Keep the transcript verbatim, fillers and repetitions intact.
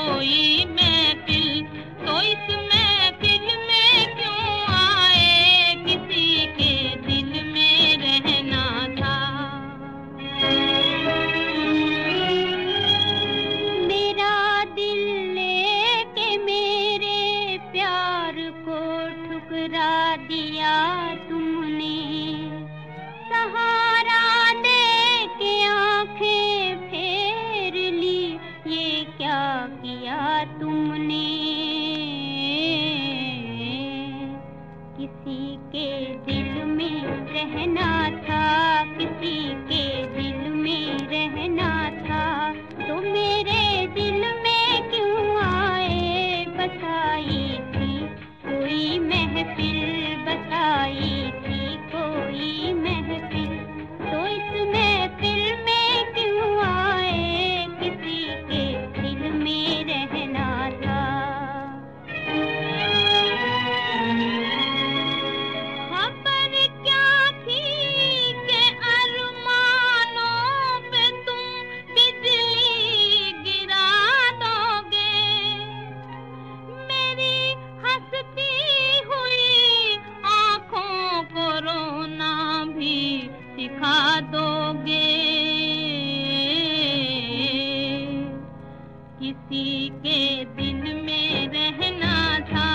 कोई महफिल, तो इस महफिल में क्यों आए, किसी के दिल में रहना था। मेरा दिल लेके मेरे प्यार को ठुकरा दिया तुमने, सहारा दे के आंखें फेर ली, ये क्या किया तुमने। किसी के दिल में रहना था, किसी के दिल में रहना था, तो मेरे दिल में क्यों आए। बसाई थी कोई महफिल, बसाई थी कोई महफिल, तो इस महफिल में क्यों आए, किसी के दिल में रहना था। खबर क्या थी कि अरमानों पे तुम बिजली गिरा दोगे, मेरी हंसती हुई आंखों को रोना भी सिखा दोगे। किसी के दिल में रहना था,